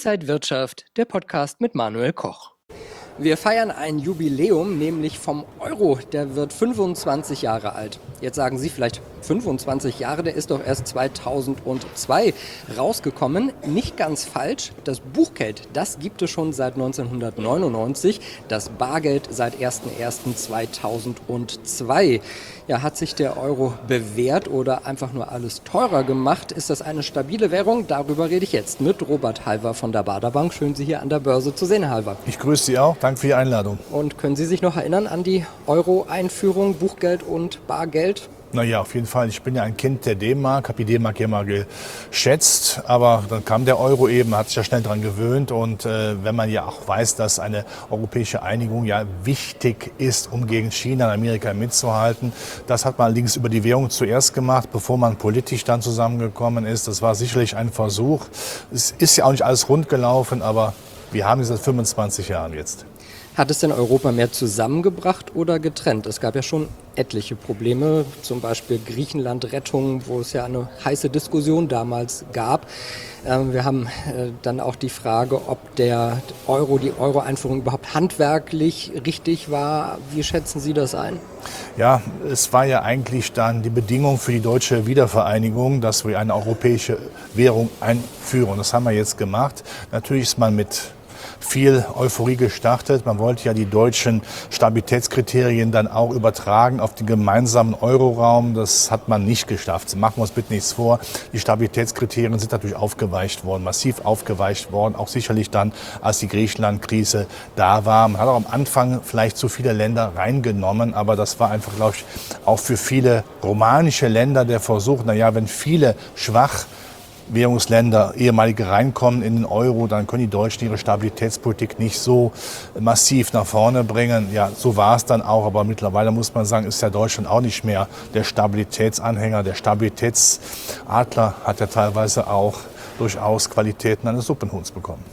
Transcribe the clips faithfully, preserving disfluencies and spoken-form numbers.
Inside Wirtschaft, der Podcast mit Manuel Koch. Wir feiern ein Jubiläum, nämlich vom Euro. Der wird fünfundzwanzig Jahre alt. Jetzt sagen Sie vielleicht, fünfundzwanzig Jahre, der ist doch erst zweitausendzwei rausgekommen. Nicht ganz falsch. Das Buchgeld, das gibt es schon seit neunzehnhundertneunundneunzig. Das Bargeld seit erster erster zweitausendzwei. Ja, hat sich der Euro bewährt oder einfach nur alles teurer gemacht? Ist das eine stabile Währung? Darüber rede ich jetzt mit Robert Halver von der Baader Bank. Schön, Sie hier an der Börse zu sehen, Halver. Ich grüße Sie auch. Danke für die Einladung. Und können Sie sich noch erinnern an die Euro-Einführung, Buchgeld und Bargeld? Naja, auf jeden Fall. Ich bin ja ein Kind der D-Mark, habe die D-Mark ja mal geschätzt, aber dann kam der Euro eben, hat sich ja schnell daran gewöhnt und äh, wenn man ja auch weiß, dass eine europäische Einigung ja wichtig ist, um gegen China und Amerika mitzuhalten, das hat man allerdings über die Währung zuerst gemacht, bevor man politisch dann zusammengekommen ist. Das war sicherlich ein Versuch. Es ist ja auch nicht alles rund gelaufen, aber wir haben es seit fünfundzwanzig Jahren jetzt. Hat es denn Europa mehr zusammengebracht oder getrennt? Es gab ja schon etliche Probleme, zum Beispiel Griechenland-Rettung, wo es ja eine heiße Diskussion damals gab. Wir haben dann auch die Frage, ob der Euro, die Euro-Einführung überhaupt handwerklich richtig war. Wie schätzen Sie das ein? Ja, es war ja eigentlich dann die Bedingung für die deutsche Wiedervereinigung, dass wir eine europäische Währung einführen. Das haben wir jetzt gemacht. Natürlich ist man mit viel Euphorie gestartet. Man wollte ja die deutschen Stabilitätskriterien dann auch übertragen auf den gemeinsamen Euroraum. Das hat man nicht geschafft. Machen wir uns bitte nichts vor. Die Stabilitätskriterien sind natürlich aufgeweicht worden, massiv aufgeweicht worden. Auch sicherlich dann, als die Griechenland-Krise da war. Man hat auch am Anfang vielleicht zu viele Länder reingenommen, aber das war einfach, glaube ich, auch für viele romanische Länder der Versuch, naja, wenn viele schwach Währungsländer, ehemalige reinkommen in den Euro, dann können die Deutschen ihre Stabilitätspolitik nicht so massiv nach vorne bringen. Ja, so war es dann auch, aber mittlerweile muss man sagen, ist ja Deutschland auch nicht mehr der Stabilitätsanhänger. Der Stabilitätsadler hat ja teilweise auch durchaus Qualitäten eines Suppenhuhns bekommen.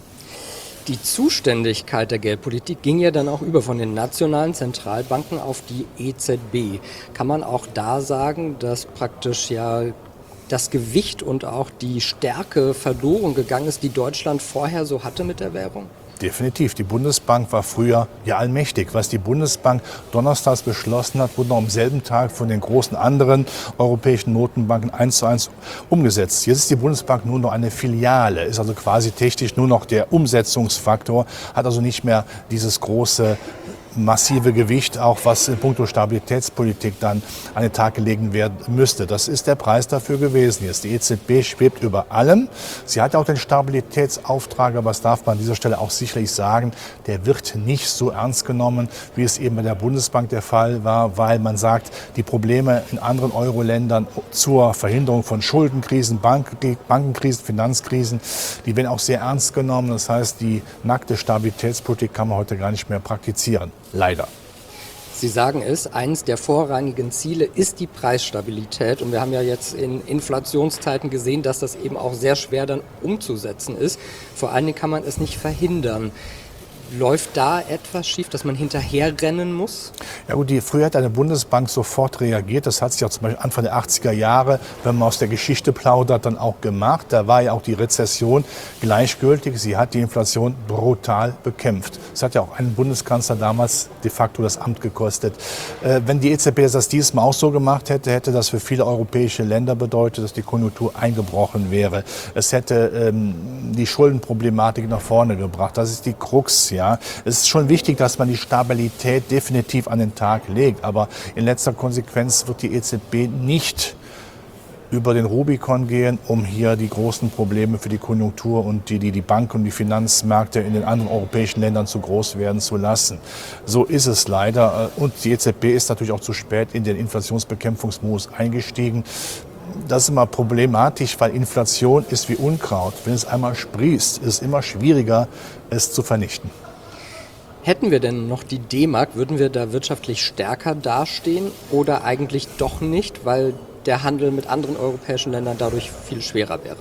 Die Zuständigkeit der Geldpolitik ging ja dann auch über von den nationalen Zentralbanken auf die E Z B. Kann man auch da sagen, dass praktisch ja das Gewicht und auch die Stärke verloren gegangen ist, die Deutschland vorher so hatte mit der Währung? Definitiv. Die Bundesbank war früher ja allmächtig. Was die Bundesbank donnerstags beschlossen hat, wurde noch am selben Tag von den großen anderen europäischen Notenbanken eins zu eins umgesetzt. Jetzt ist die Bundesbank nur noch eine Filiale, ist also quasi technisch nur noch der Umsetzungsfaktor, hat also nicht mehr dieses große massive Gewicht, auch was in puncto Stabilitätspolitik dann an den Tag gelegen werden müsste. Das ist der Preis dafür gewesen. Jetzt die E Z B schwebt über allem. Sie hat auch den Stabilitätsauftrag, aber das darf man an dieser Stelle auch sicherlich sagen, der wird nicht so ernst genommen, wie es eben bei der Bundesbank der Fall war, weil man sagt, die Probleme in anderen Euro-Ländern zur Verhinderung von Schuldenkrisen, Bankenkrisen, Finanzkrisen, die werden auch sehr ernst genommen. Das heißt, die nackte Stabilitätspolitik kann man heute gar nicht mehr praktizieren. Leider. Sie sagen es, eines der vorrangigen Ziele ist die Preisstabilität. Und wir haben ja jetzt in Inflationszeiten gesehen, dass das eben auch sehr schwer dann umzusetzen ist. Vor allen Dingen kann man es nicht verhindern. Läuft da etwas schief, dass man hinterherrennen muss? Ja gut, die, früher hat eine Bundesbank sofort reagiert. Das hat sich auch zum Beispiel Anfang der achtziger Jahre, wenn man aus der Geschichte plaudert, dann auch gemacht. Da war ja auch die Rezession gleichgültig. Sie hat die Inflation brutal bekämpft. Das hat ja auch einen Bundeskanzler damals de facto das Amt gekostet. Äh, wenn die E Z B das diesmal auch so gemacht hätte, hätte das für viele europäische Länder bedeutet, dass die Konjunktur eingebrochen wäre. Es hätte ähm, die Schuldenproblematik nach vorne gebracht. Das ist die Krux. Ja, es ist schon wichtig, dass man die Stabilität definitiv an den Tag legt. Aber in letzter Konsequenz wird die E Z B nicht über den Rubikon gehen, um hier die großen Probleme für die Konjunktur und die, die, die Banken und die Finanzmärkte in den anderen europäischen Ländern zu groß werden zu lassen. So ist es leider. Und die E Z B ist natürlich auch zu spät in den Inflationsbekämpfungsmodus eingestiegen. Das ist immer problematisch, weil Inflation ist wie Unkraut. Wenn es einmal sprießt, ist es immer schwieriger, es zu vernichten. Hätten wir denn noch die D-Mark, würden wir da wirtschaftlich stärker dastehen oder eigentlich doch nicht, weil der Handel mit anderen europäischen Ländern dadurch viel schwerer wäre?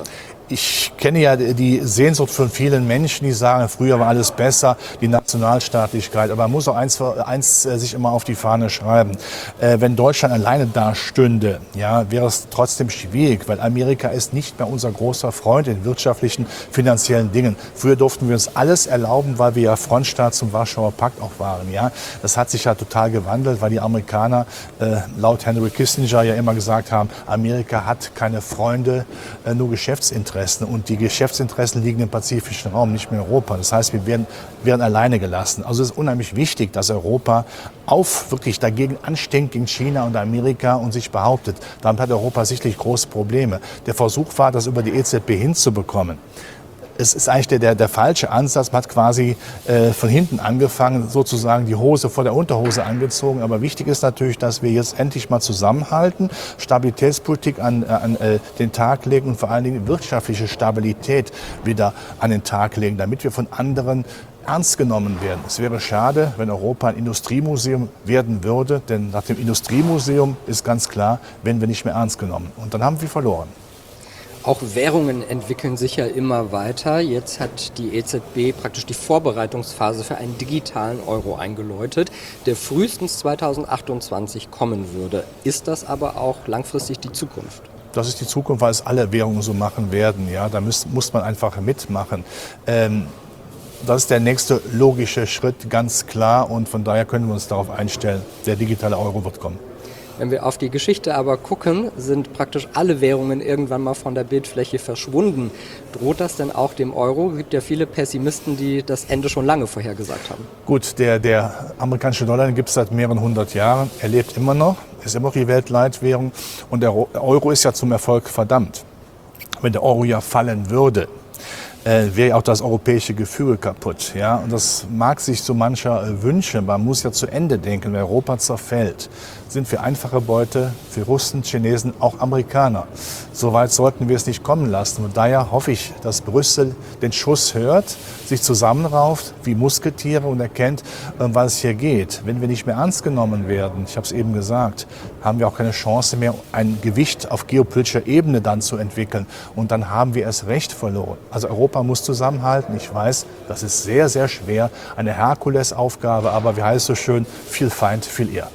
Ich kenne ja die Sehnsucht von vielen Menschen, die sagen, früher war alles besser, die Nationalstaatlichkeit. Aber man muss auch eins, eins sich immer auf die Fahne schreiben. Äh, wenn Deutschland alleine dastünde, ja, wäre es trotzdem schwierig, weil Amerika ist nicht mehr unser großer Freund in wirtschaftlichen, finanziellen Dingen. Früher durften wir uns alles erlauben, weil wir ja Frontstaat zum Warschauer Pakt auch waren. Ja. Das hat sich ja total gewandelt, weil die Amerikaner äh, laut Henry Kissinger ja immer gesagt haben, Amerika hat keine Freunde, äh, nur Geschäftsinteressen. Und die Geschäftsinteressen liegen im pazifischen Raum, nicht mehr in Europa. Das heißt, wir werden, werden alleine gelassen. Also es ist unheimlich wichtig, dass Europa auf wirklich dagegen anstinkt gegen China und Amerika und sich behauptet. Damit hat Europa sicherlich große Probleme. Der Versuch war, das über die E Z B hinzubekommen. Es ist eigentlich der, der, der falsche Ansatz. Man hat quasi äh, von hinten angefangen, sozusagen die Hose vor der Unterhose angezogen. Aber wichtig ist natürlich, dass wir jetzt endlich mal zusammenhalten, Stabilitätspolitik an, an äh, den Tag legen und vor allen Dingen wirtschaftliche Stabilität wieder an den Tag legen, damit wir von anderen ernst genommen werden. Es wäre schade, wenn Europa ein Industriemuseum werden würde, denn nach dem Industriemuseum ist ganz klar, werden wir nicht mehr ernst genommen. Und dann haben wir verloren. Auch Währungen entwickeln sich ja immer weiter. Jetzt hat die E Z B praktisch die Vorbereitungsphase für einen digitalen Euro eingeläutet, der frühestens zweitausendachtundzwanzig kommen würde. Ist das aber auch langfristig die Zukunft? Das ist die Zukunft, weil es alle Währungen so machen werden. Ja, da muss, muss man einfach mitmachen. Ähm, das ist der nächste logische Schritt, ganz klar. Und von daher können wir uns darauf einstellen, der digitale Euro wird kommen. Wenn wir auf die Geschichte aber gucken, sind praktisch alle Währungen irgendwann mal von der Bildfläche verschwunden. Droht das denn auch dem Euro? Es gibt ja viele Pessimisten, die das Ende schon lange vorhergesagt haben. Gut, der, der amerikanische Dollar gibt es seit mehreren hundert Jahren. Er lebt immer noch, ist immer noch die Weltleitwährung. Und der Euro ist ja zum Erfolg verdammt. Wenn der Euro ja fallen würde, äh, wäre ja auch das europäische Gefüge kaputt. Ja? Und das mag sich so mancher äh, wünschen. Man muss ja zu Ende denken, wenn Europa zerfällt, sind wir einfache Beute für Russen, Chinesen, auch Amerikaner. Soweit sollten wir es nicht kommen lassen. Und daher hoffe ich, dass Brüssel den Schuss hört, sich zusammenrauft wie Musketiere und erkennt, was es hier geht. Wenn wir nicht mehr ernst genommen werden, ich habe es eben gesagt, haben wir auch keine Chance mehr, ein Gewicht auf geopolitischer Ebene dann zu entwickeln. Und dann haben wir erst recht verloren. Also Europa muss zusammenhalten. Ich weiß, das ist sehr, sehr schwer, eine Herkulesaufgabe, aber wie heißt es so schön, viel Feind, viel Ehr.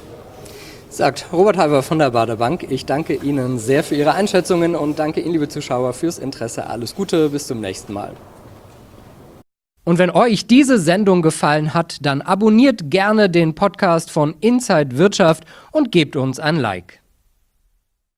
Sagt Robert Halver von der Baader Bank. Ich danke Ihnen sehr für Ihre Einschätzungen und danke Ihnen, liebe Zuschauer, fürs Interesse. Alles Gute, bis zum nächsten Mal. Und wenn euch diese Sendung gefallen hat, dann abonniert gerne den Podcast von Inside Wirtschaft und gebt uns ein Like.